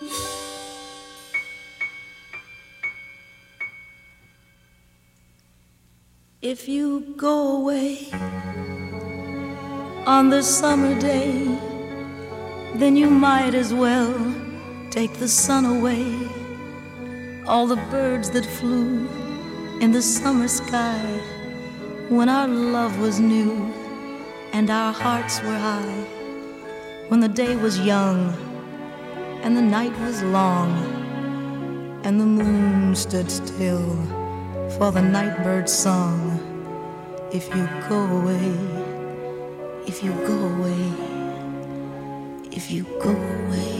If you go away on this summer day, then you might as well take the sun away. All the birds that flew in the summer sky when our love was new and our hearts were high, when the day was young and the night was long and the moon stood still for the nightbird's song. If you go away, if you go away, if you go away.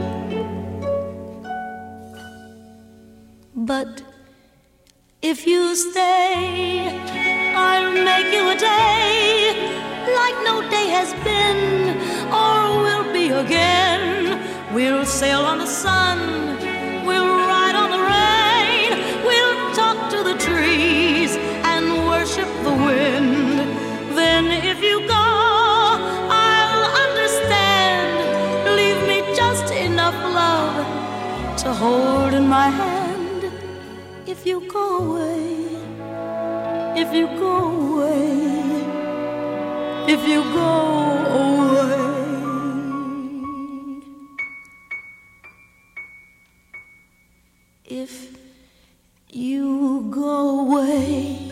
But if you stay, I'll make you a day like no day has been or will be again. We'll sail on the sun, we'll ride on the rain, we'll talk to the trees and worship the wind. Then if you go, I'll understand. Leave me just enough love to hold in my hand. If you go away, if you go away, if you go away. If you go away,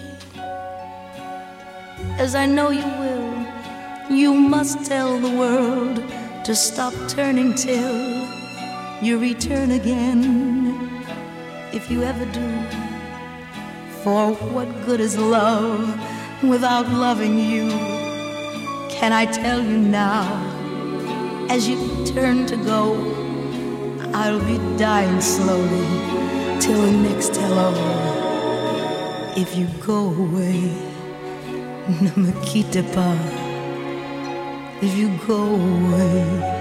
as I know you will, you must tell the world to stop turning till you return again. If you ever do, for what good is love without loving you? Can I tell you now, as you turn to go, I'll be dying slowly till the next hello. If you go away, ne me quitte pas. If you go away,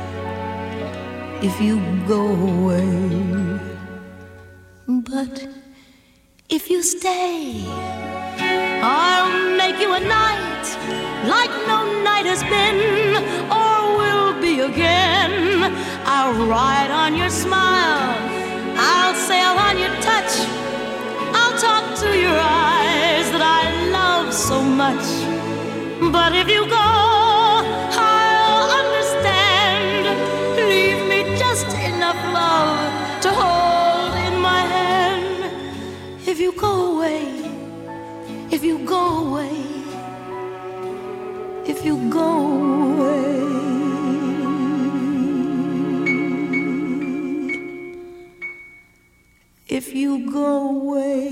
if you go away. But if you stay, I'll make you a night like no night has been or will be again. I'll ride on your smile, I'll sail on your touch, I'll talk to your eyes that I love so much. But if you go, I'll understand. Leave me just enough love to hold in my hand. If you go away, if you go away, if you go away. If you go away,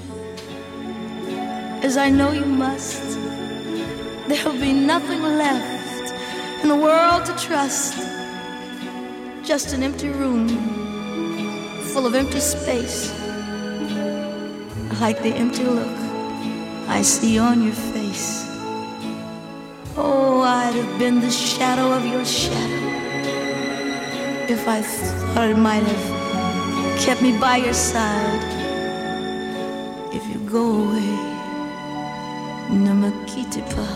as I know you must, there'll be nothing left in the world to trust. Just an empty room full of empty space, like the empty look I see on your face. Oh, I'd have been the shadow of your shadow if I thought it might have kept me by your side. If you go away, ne me quitte pas.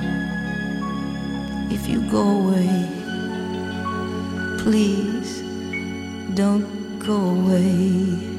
If you go away, please don't go away.